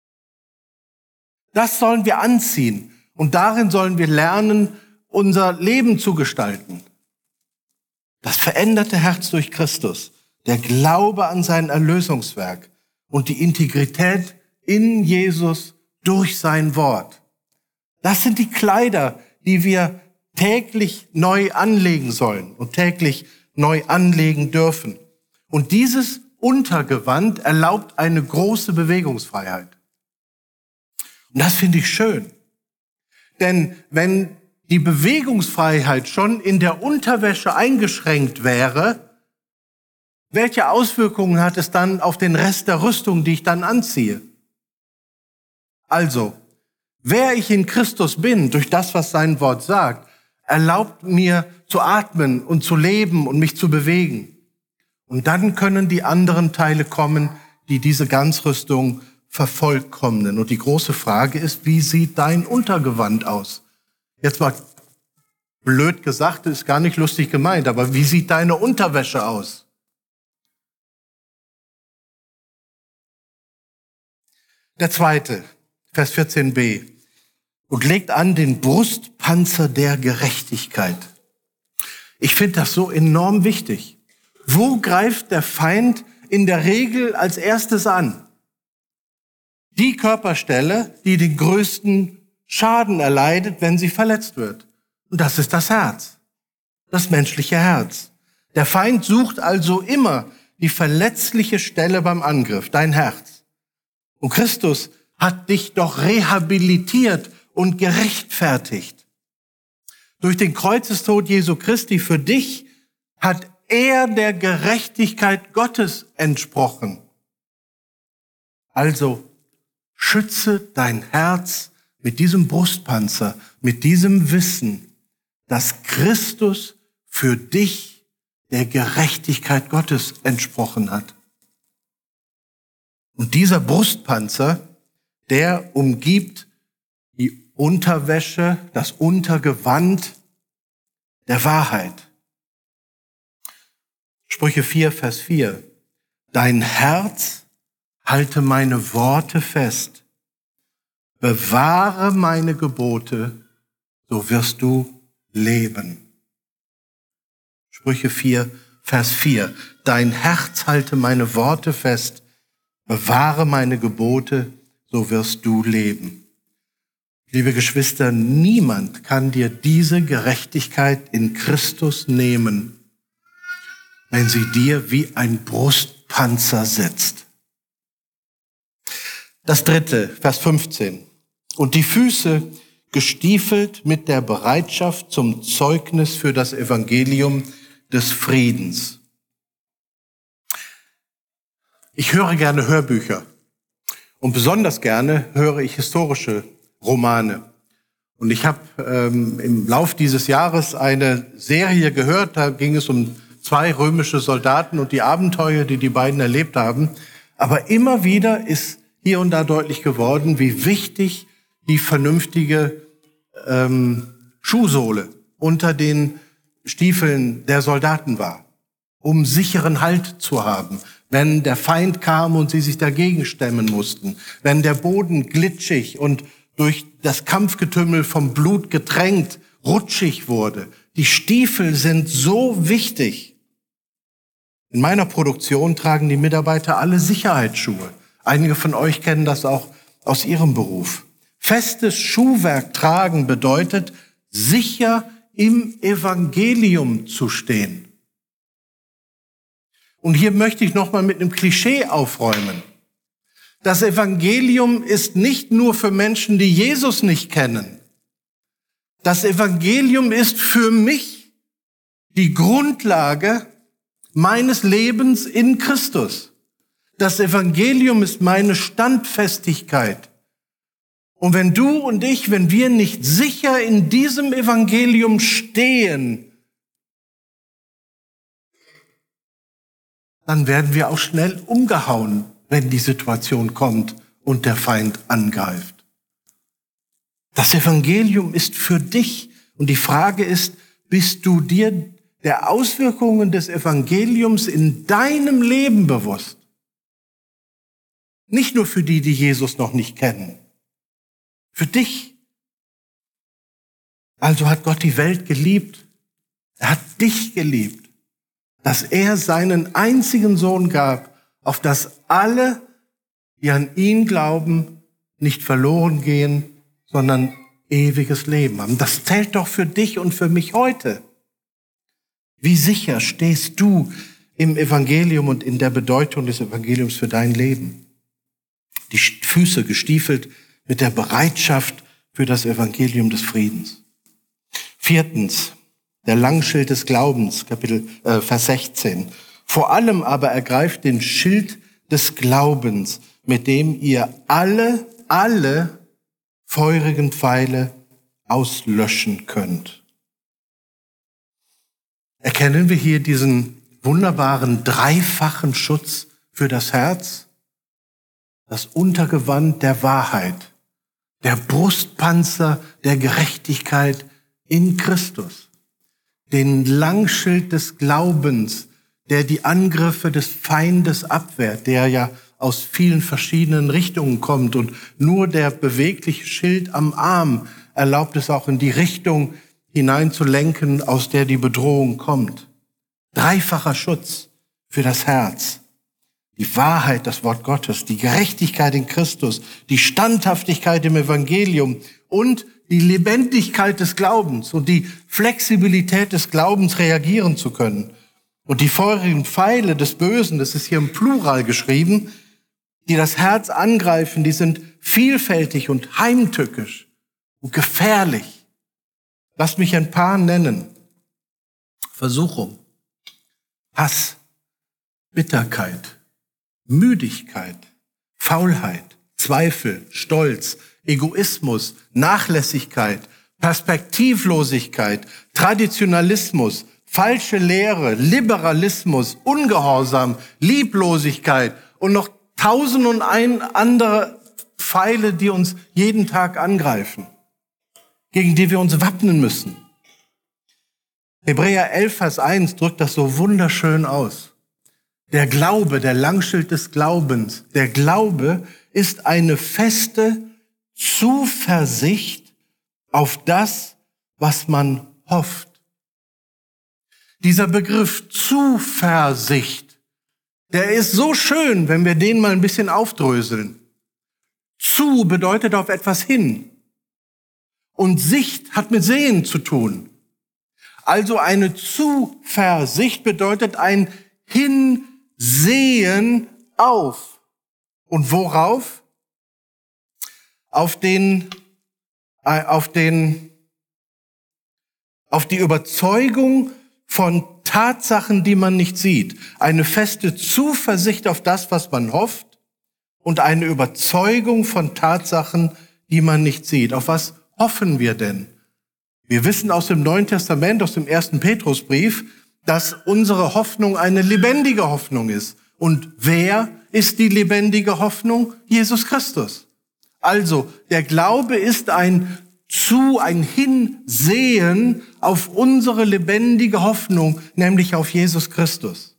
Das sollen wir anziehen und darin sollen wir lernen, unser Leben zu gestalten. Das veränderte Herz durch Christus, der Glaube an sein Erlösungswerk und die Integrität in Jesus durch sein Wort. Das sind die Kleider, die wir täglich neu anlegen sollen und täglich neu anlegen dürfen. Und dieses Untergewand erlaubt eine große Bewegungsfreiheit. Und das finde ich schön. Denn wenn die Bewegungsfreiheit schon in der Unterwäsche eingeschränkt wäre, welche Auswirkungen hat es dann auf den Rest der Rüstung, die ich dann anziehe? Also, wer ich in Christus bin, durch das, was sein Wort sagt, erlaubt mir zu atmen und zu leben und mich zu bewegen. Und dann können die anderen Teile kommen, die diese Ganzrüstung vervollkommnen. Und die große Frage ist, wie sieht dein Untergewand aus? Jetzt mal blöd gesagt, ist gar nicht lustig gemeint, aber wie sieht deine Unterwäsche aus? Der zweite, Vers vierzehn b. Und legt an den Brustpanzer der Gerechtigkeit. Ich finde das so enorm wichtig. Wo greift der Feind in der Regel als erstes an? Die Körperstelle, die den größten Schaden erleidet, wenn sie verletzt wird. Und das ist das Herz, das menschliche Herz. Der Feind sucht also immer die verletzliche Stelle beim Angriff, dein Herz. Und Christus hat dich doch rehabilitiert und gerechtfertigt. Durch den Kreuzestod Jesu Christi für dich hat er der Gerechtigkeit Gottes entsprochen. Also schütze dein Herz mit diesem Brustpanzer, mit diesem Wissen, dass Christus für dich der Gerechtigkeit Gottes entsprochen hat. Und dieser Brustpanzer, der umgibt die Unterwäsche, das Untergewand der Wahrheit. Sprüche vier, Vers vier. Dein Herz halte meine Worte fest. Bewahre meine Gebote, so wirst du leben. Sprüche vier, Vers vier. Dein Herz halte meine Worte fest. Bewahre meine Gebote, so wirst du leben. Liebe Geschwister, niemand kann dir diese Gerechtigkeit in Christus nehmen, wenn sie dir wie ein Brustpanzer sitzt. Das dritte, Vers fünfzehn. Und die Füße gestiefelt mit der Bereitschaft zum Zeugnis für das Evangelium des Friedens. Ich höre gerne Hörbücher und besonders gerne höre ich historische Romane. Und ich habe ähm, im Lauf dieses Jahres eine Serie gehört, da ging es um zwei römische Soldaten und die Abenteuer, die die beiden erlebt haben. Aber immer wieder ist hier und da deutlich geworden, wie wichtig die vernünftige ähm, Schuhsohle unter den Stiefeln der Soldaten war, um sicheren Halt zu haben, wenn der Feind kam und sie sich dagegen stemmen mussten, wenn der Boden glitschig und durch das Kampfgetümmel vom Blut getränkt, rutschig wurde. Die Stiefel sind so wichtig. In meiner Produktion tragen die Mitarbeiter alle Sicherheitsschuhe. Einige von euch kennen das auch aus ihrem Beruf. Festes Schuhwerk tragen bedeutet, sicher im Evangelium zu stehen. Und hier möchte ich nochmal mit einem Klischee aufräumen. Das Evangelium ist nicht nur für Menschen, die Jesus nicht kennen. Das Evangelium ist für mich die Grundlage meines Lebens in Christus. Das Evangelium ist meine Standfestigkeit. Und wenn du und ich, wenn wir nicht sicher in diesem Evangelium stehen, dann werden wir auch schnell umgehauen, wenn die Situation kommt und der Feind angreift. Das Evangelium ist für dich. Und die Frage ist, bist du dir der Auswirkungen des Evangeliums in deinem Leben bewusst? Nicht nur für die, die Jesus noch nicht kennen. Für dich. Also hat Gott die Welt geliebt. Er hat dich geliebt, dass er seinen einzigen Sohn gab, auf dass alle, die an ihn glauben, nicht verloren gehen, sondern ewiges Leben haben. Das zählt doch für dich und für mich heute. Wie sicher stehst du im Evangelium und in der Bedeutung des Evangeliums für dein Leben? Die Füße gestiefelt mit der Bereitschaft für das Evangelium des Friedens. Viertens, der Langschild des Glaubens, Kapitel äh, Vers sechzehn. Vor allem aber ergreift den Schild des Glaubens, mit dem ihr alle, alle feurigen Pfeile auslöschen könnt. Erkennen wir hier diesen wunderbaren dreifachen Schutz für das Herz? Das Untergewand der Wahrheit, der Brustpanzer der Gerechtigkeit in Christus, den Langschild des Glaubens, der die Angriffe des Feindes abwehrt, der ja aus vielen verschiedenen Richtungen kommt und nur der bewegliche Schild am Arm erlaubt es auch in die Richtung hineinzulenken, aus der die Bedrohung kommt. Dreifacher Schutz für das Herz. Die Wahrheit, das Wort Gottes, die Gerechtigkeit in Christus, die Standhaftigkeit im Evangelium und die Lebendigkeit des Glaubens und die Flexibilität des Glaubens reagieren zu können. Und die feurigen Pfeile des Bösen, das ist hier im Plural geschrieben, die das Herz angreifen, die sind vielfältig und heimtückisch und gefährlich. Lasst mich ein paar nennen. Versuchung, Hass, Bitterkeit, Müdigkeit, Faulheit, Zweifel, Stolz, Egoismus, Nachlässigkeit, Perspektivlosigkeit, Traditionalismus, falsche Lehre, Liberalismus, Ungehorsam, Lieblosigkeit und noch tausend und ein andere Pfeile, die uns jeden Tag angreifen, gegen die wir uns wappnen müssen. Hebräer elf, Vers eins drückt das so wunderschön aus. Der Glaube, der Langschild des Glaubens, der Glaube ist eine feste Zuversicht auf das, was man hofft. Dieser Begriff Zuversicht, der ist so schön, wenn wir den mal ein bisschen aufdröseln. Zu bedeutet auf etwas hin. Und Sicht hat mit Sehen zu tun. Also eine Zuversicht bedeutet ein Hinsehen auf. Und worauf? Auf den, äh, auf den, auf die Überzeugung von Tatsachen, die man nicht sieht. Eine feste Zuversicht auf das, was man hofft und eine Überzeugung von Tatsachen, die man nicht sieht. Auf was hoffen wir denn? Wir wissen aus dem Neuen Testament, aus dem ersten Petrusbrief, dass unsere Hoffnung eine lebendige Hoffnung ist. Und wer ist die lebendige Hoffnung? Jesus Christus. Also, der Glaube ist ein zu, ein Hinsehen auf unsere lebendige Hoffnung, nämlich auf Jesus Christus.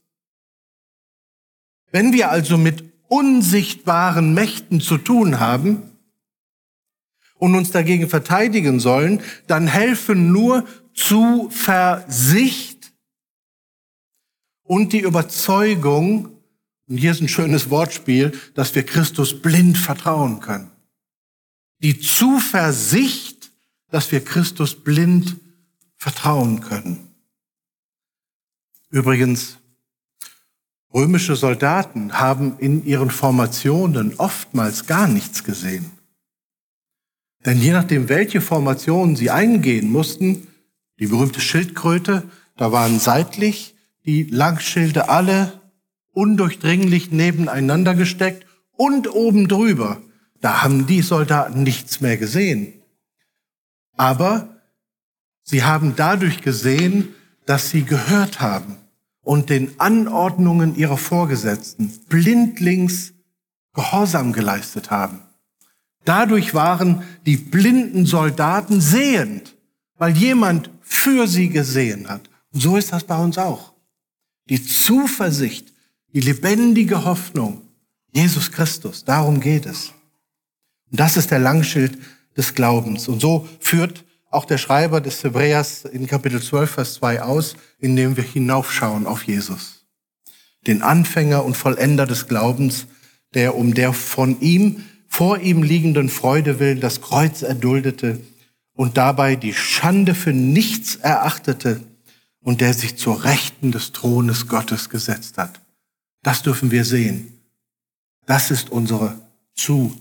Wenn wir also mit unsichtbaren Mächten zu tun haben und uns dagegen verteidigen sollen, dann helfen nur Zuversicht und die Überzeugung, und hier ist ein schönes Wortspiel, dass wir Christus blind vertrauen können. Die Zuversicht, dass wir Christus blind vertrauen können. Übrigens, römische Soldaten haben in ihren Formationen oftmals gar nichts gesehen. Denn je nachdem, welche Formationen sie eingehen mussten, die berühmte Schildkröte, da waren seitlich die Langschilde alle undurchdringlich nebeneinander gesteckt und oben drüber. Da haben die Soldaten nichts mehr gesehen. Aber sie haben dadurch gesehen, dass sie gehört haben und den Anordnungen ihrer Vorgesetzten blindlings Gehorsam geleistet haben. Dadurch waren die blinden Soldaten sehend, weil jemand für sie gesehen hat. Und so ist das bei uns auch. Die Zuversicht, die lebendige Hoffnung, Jesus Christus, darum geht es. Und das ist der Langschild des Glaubens. Und so führt auch der Schreiber des Hebräers in Kapitel zwölf, Vers zwei aus, indem wir hinaufschauen auf Jesus. Den Anfänger und Vollender des Glaubens, der um der von ihm, vor ihm liegenden Freude willen das Kreuz erduldete und dabei die Schande für nichts erachtete und der sich zur Rechten des Thrones Gottes gesetzt hat. Das dürfen wir sehen. Das ist unsere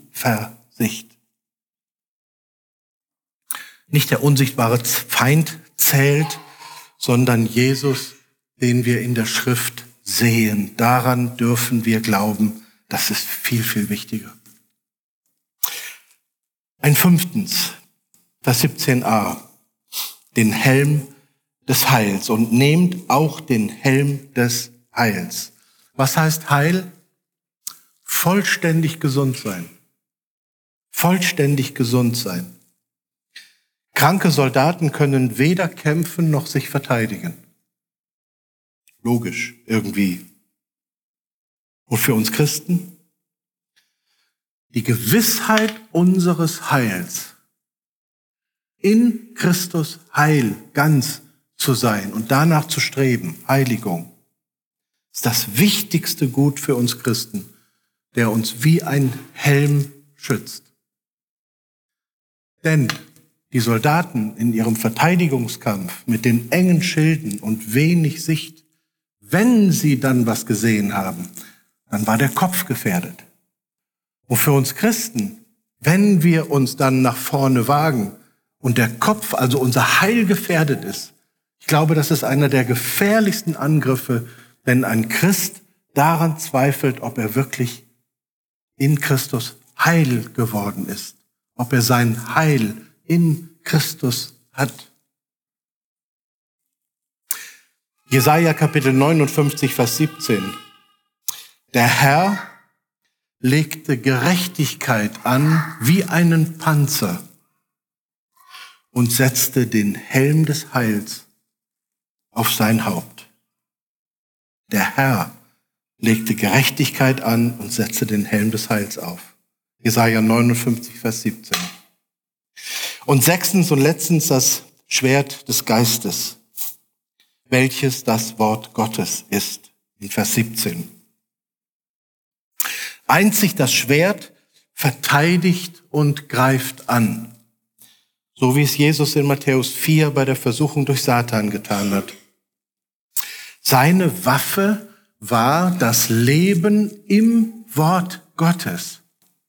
Zuversicht. Nicht der unsichtbare Feind zählt, sondern Jesus, den wir in der Schrift sehen. Daran dürfen wir glauben. Das ist viel, viel wichtiger. Ein fünftens, Vers siebzehn a, den Helm des Heils und nehmt auch den Helm des Heils. Was heißt Heil? Vollständig gesund sein. Vollständig gesund sein. Kranke Soldaten können weder kämpfen noch sich verteidigen. Logisch, irgendwie. Und für uns Christen? Die Gewissheit unseres Heils, in Christus heil, ganz zu sein und danach zu streben, Heiligung, ist das wichtigste Gut für uns Christen, der uns wie ein Helm schützt. Denn die Soldaten in ihrem Verteidigungskampf mit den engen Schilden und wenig Sicht, wenn sie dann was gesehen haben, dann war der Kopf gefährdet. Und für uns Christen, wenn wir uns dann nach vorne wagen und der Kopf, also unser Heil, gefährdet ist, ich glaube, das ist einer der gefährlichsten Angriffe, wenn ein Christ daran zweifelt, ob er wirklich in Christus heil geworden ist, ob er sein Heil in Christus hat. Jesaja Kapitel neunundfünfzig, Vers siebzehn. Der Herr legte Gerechtigkeit an wie einen Panzer und setzte den Helm des Heils auf sein Haupt. Der Herr legte Gerechtigkeit an und setzte den Helm des Heils auf. Jesaja neunundfünfzig, Vers siebzehn. Und sechstens und letztens das Schwert des Geistes, welches das Wort Gottes ist, in Vers siebzehn. Einzig das Schwert verteidigt und greift an, so wie es Jesus in Matthäus vier bei der Versuchung durch Satan getan hat. Seine Waffe war das Leben im Wort Gottes.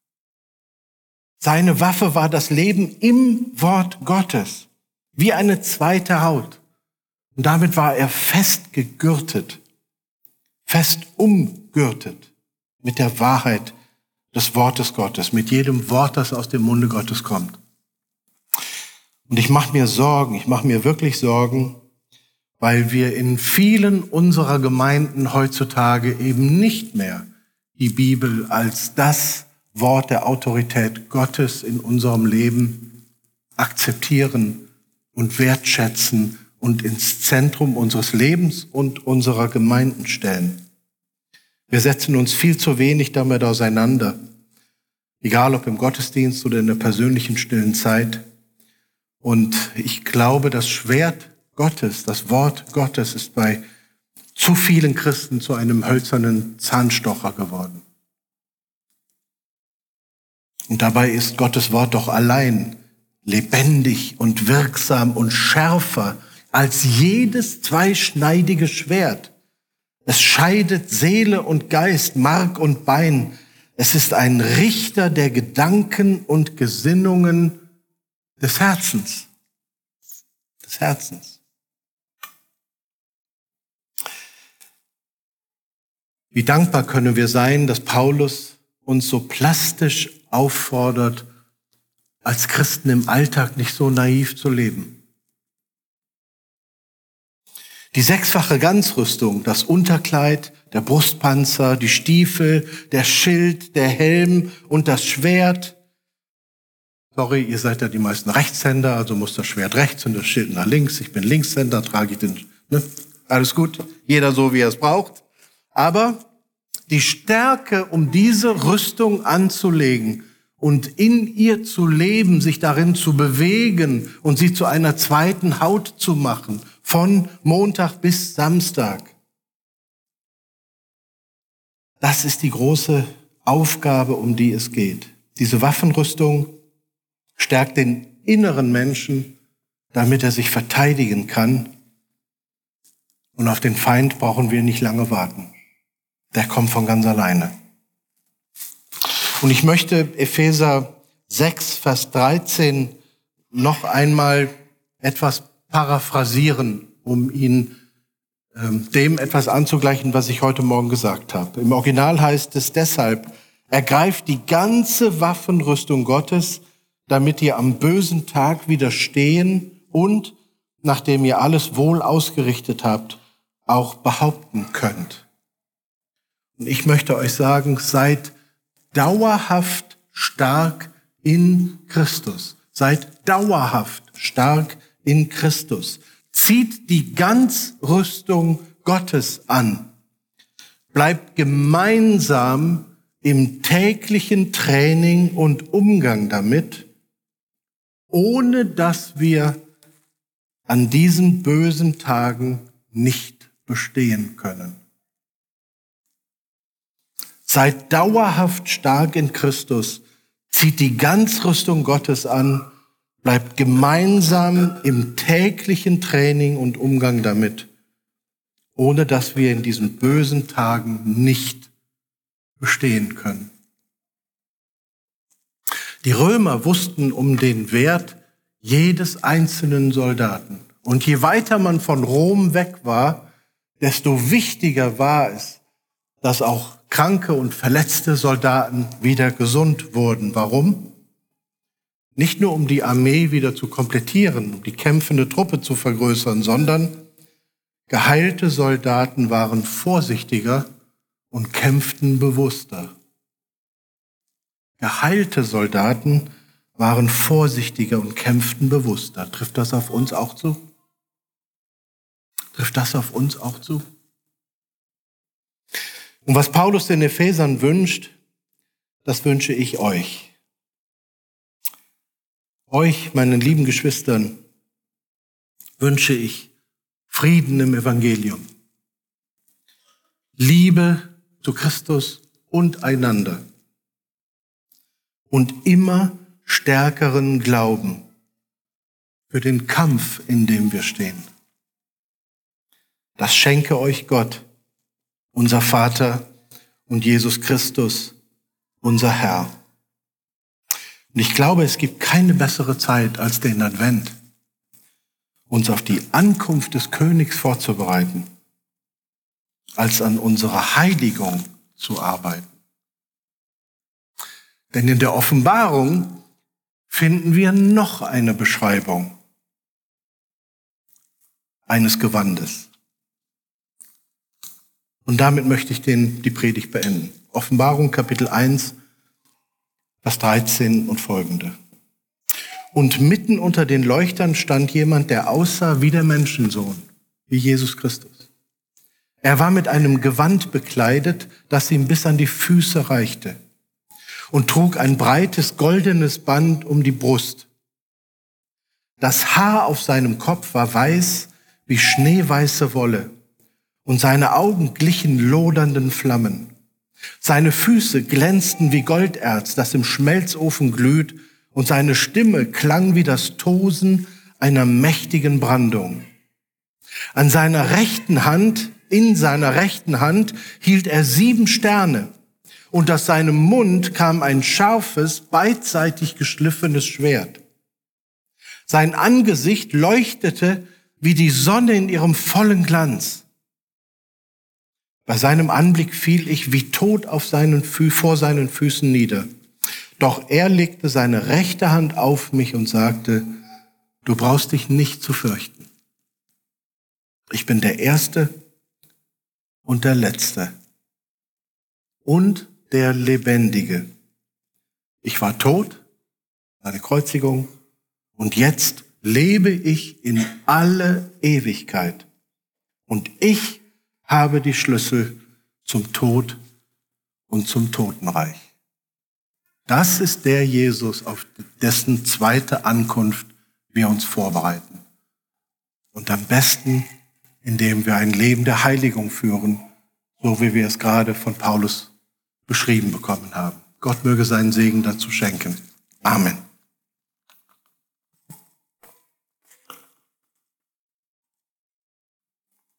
Seine Waffe war das Leben im Wort Gottes, wie eine zweite Haut. Und damit war er fest gegürtet, fest umgürtet mit der Wahrheit des Wortes Gottes, mit jedem Wort, das aus dem Munde Gottes kommt. Und ich mache mir Sorgen, ich mache mir wirklich Sorgen, weil wir in vielen unserer Gemeinden heutzutage eben nicht mehr die Bibel als das Wort der Autorität Gottes in unserem Leben akzeptieren und wertschätzen und ins Zentrum unseres Lebens und unserer Gemeinden stellen. Wir setzen uns viel zu wenig damit auseinander, egal ob im Gottesdienst oder in der persönlichen stillen Zeit. Und ich glaube, das Schwert Gottes, das Wort Gottes ist bei zu vielen Christen zu einem hölzernen Zahnstocher geworden. Und dabei ist Gottes Wort doch allein lebendig und wirksam und schärfer als jedes zweischneidige Schwert. Es scheidet Seele und Geist, Mark und Bein. Es ist ein Richter der Gedanken und Gesinnungen des Herzens. Des Herzens. Wie dankbar können wir sein, dass Paulus uns so plastisch auffordert, als Christen im Alltag nicht so naiv zu leben. Die sechsfache Ganzrüstung, das Unterkleid, der Brustpanzer, die Stiefel, der Schild, der Helm und das Schwert. Sorry, ihr seid ja die meisten Rechtshänder, also muss das Schwert rechts und das Schild nach links. Ich bin Linkshänder, trage ich den, ne? Alles gut, jeder so, wie er es braucht. Aber die Stärke, um diese Rüstung anzulegen und in ihr zu leben, sich darin zu bewegen und sie zu einer zweiten Haut zu machen, von Montag bis Samstag. Das ist die große Aufgabe, um die es geht. Diese Waffenrüstung stärkt den inneren Menschen, damit er sich verteidigen kann. Und auf den Feind brauchen wir nicht lange warten. Der kommt von ganz alleine. Und ich möchte Epheser sechs, Vers dreizehn noch einmal etwas paraphrasieren, um ihn ähm, dem etwas anzugleichen, was ich heute Morgen gesagt habe. Im Original heißt es deshalb: Ergreift die ganze Waffenrüstung Gottes, damit ihr am bösen Tag widerstehen und, nachdem ihr alles wohl ausgerichtet habt, auch behaupten könnt. Und ich möchte euch sagen, seid dauerhaft stark in Christus. Seid dauerhaft stark in Christus. Zieht die Ganzrüstung Gottes an. Bleibt gemeinsam im täglichen Training und Umgang damit, ohne dass wir an diesen bösen Tagen nicht bestehen können. Seid dauerhaft stark in Christus, zieht die Ganzrüstung Gottes an, bleibt gemeinsam im täglichen Training und Umgang damit, ohne dass wir in diesen bösen Tagen nicht bestehen können. Die Römer wussten um den Wert jedes einzelnen Soldaten. Und je weiter man von Rom weg war, desto wichtiger war es, dass auch kranke und verletzte Soldaten wieder gesund wurden. Warum? Nicht nur um die Armee wieder zu komplettieren, um die kämpfende Truppe zu vergrößern, sondern geheilte Soldaten waren vorsichtiger und kämpften bewusster. Geheilte Soldaten waren vorsichtiger und kämpften bewusster. Trifft das auf uns auch zu? Trifft das auf uns auch zu? Und was Paulus den Ephesern wünscht, das wünsche ich euch. Euch, meinen lieben Geschwistern, wünsche ich Frieden im Evangelium, Liebe zu Christus und einander und immer stärkeren Glauben für den Kampf, in dem wir stehen. Das schenke euch Gott, unser Vater und Jesus Christus, unser Herr. Und ich glaube, es gibt keine bessere Zeit als den Advent, uns auf die Ankunft des Königs vorzubereiten, als an unserer Heiligung zu arbeiten. Denn in der Offenbarung finden wir noch eine Beschreibung eines Gewandes. Und damit möchte ich den, die Predigt beenden. Offenbarung Kapitel eins, Vers dreizehn und folgende. Und mitten unter den Leuchtern stand jemand, der aussah wie der Menschensohn, wie Jesus Christus. Er war mit einem Gewand bekleidet, das ihm bis an die Füße reichte, und trug ein breites goldenes Band um die Brust. Das Haar auf seinem Kopf war weiß wie schneeweiße Wolle, und seine Augen glichen lodernden Flammen. Seine Füße glänzten wie Golderz, das im Schmelzofen glüht, und seine Stimme klang wie das Tosen einer mächtigen Brandung. An seiner rechten Hand, in seiner rechten Hand, hielt er sieben Sterne, und aus seinem Mund kam ein scharfes, beidseitig geschliffenes Schwert. Sein Angesicht leuchtete wie die Sonne in ihrem vollen Glanz. Bei seinem Anblick fiel ich wie tot auf seinen Fü- vor seinen Füßen nieder. Doch er legte seine rechte Hand auf mich und sagte: Du brauchst dich nicht zu fürchten. Ich bin der Erste und der Letzte und der Lebendige. Ich war tot, eine Kreuzigung, und jetzt lebe ich in alle Ewigkeit. Und ich habe die Schlüssel zum Tod und zum Totenreich. Das ist der Jesus, auf dessen zweite Ankunft wir uns vorbereiten. Und am besten, indem wir ein Leben der Heiligung führen, so wie wir es gerade von Paulus beschrieben bekommen haben. Gott möge seinen Segen dazu schenken. Amen.